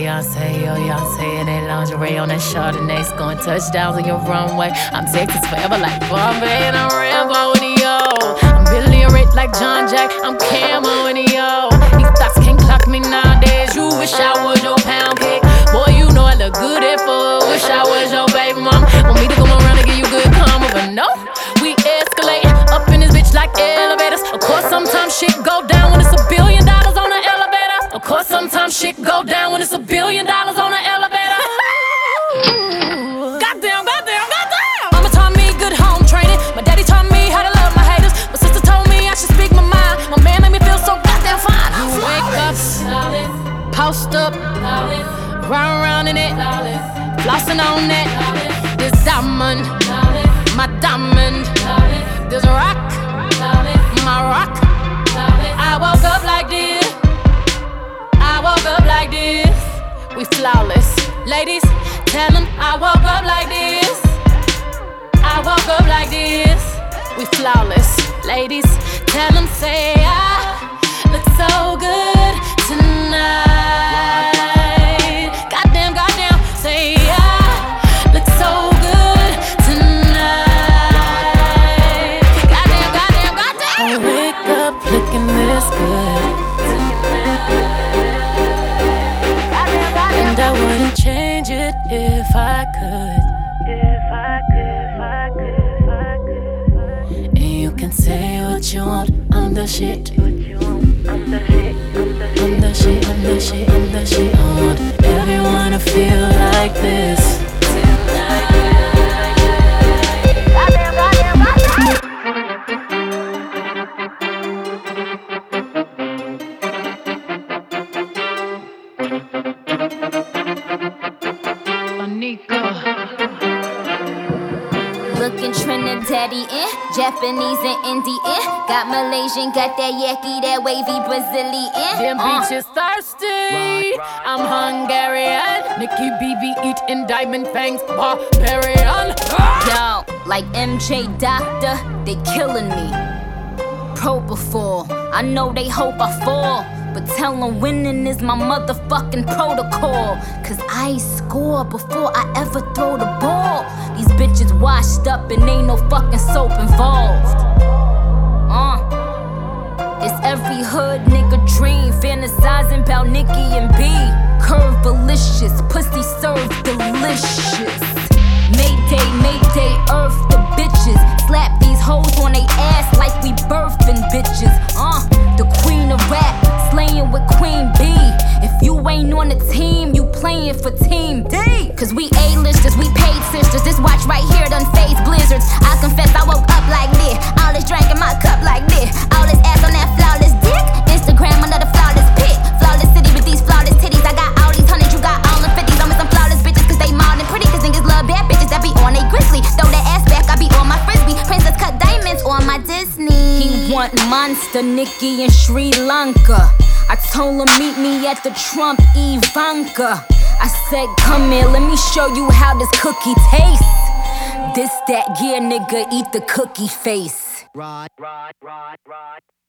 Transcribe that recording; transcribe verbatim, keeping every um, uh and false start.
Beyonce, yo, Beyonce in that lingerie on that Chardonnay, scoring touchdowns on your runway. I'm Texas forever like Bombay, and I'm Rambo in yo. I'm Billy Rich like John Jack, I'm Camo in yo. These thoughts can't clock me nowadays. You wish I was your pound cake, boy. You know I look good at four. Wish I was your baby mom. Want me to come around and give you good karma, but no, we escalate up in this bitch like elevators. Of course, sometimes shit go down when it's a billion dollars on the elevator. Of course, sometimes shit go down when it's a billion dollars on the elevator. Goddamn, goddamn, goddamn. Mama taught me good home training. My daddy taught me how to love my haters. My sister told me I should speak my mind. My man made me feel so goddamn fine. You wake up, post up, round round in it, flossing on that. This diamond, my diamond. This rock, my rock. I woke up like this. I woke up like this. We flawless. Ladies, tell them I woke up like this. I woke up like this. We flawless. Ladies, tell them say I look so good tonight. Goddamn, goddamn, say I look so good tonight. Goddamn, goddamn, goddamn. I wake up looking this good. And I wouldn't change it if I could. If I could, if I could, if I could. And you can say what you want, I'm the shit. I'm the shit, I'm the shit, I'm the shit, I'm the shit. I want everyone to feel like this tonight. Goddamn, goddamn, goddamn. Looking Trinidadian, Japanese and Indian. Got Malaysian, got that yaki, that wavy Brazilian. Them uh. bitches thirsty. I'm Hungarian. Nikki B B eating diamond fangs, barbarian. Yo, like M J Doctor, they killing me. Propofol, I know they hope I fall, but tell them winning is my motherfucking protocol. Cause I score before I ever throw the ball. These bitches washed up and ain't no fucking soap involved. Uh, it's every hood nigga dream, fantasizing about Nicki and B. Curve delicious, pussy served delicious. Mayday, mayday, earth the bitches. Slap these hoes on they ass like we birthing bitches. Uh, the queen of rap, slaying with Queen B. If you ain't on the team, you playing for Team D. Cause we A-listers, we paid sisters. This watch right here done phase blizzards. I confess I woke up like this. All this drink in my cup like this. All this ass on that flawless dick. Instagram another flawless pic. Flawless city with these flawless titties. I got all these hundreds, you got all the fifties. I'm with some flawless bitches cause they mild and pretty. Cause niggas love bad bitches that be on they grizzly. Throw that ass back, I be on my frisbee. Princess cut diamonds on my Disney. He want Monster, Nicki, and Sri Lanka. I told him meet me at the Trump Ivanka. I said come here, let me show you how this cookie tastes. This that, yeah nigga, eat the cookie face. Rod, rod, rod, rod.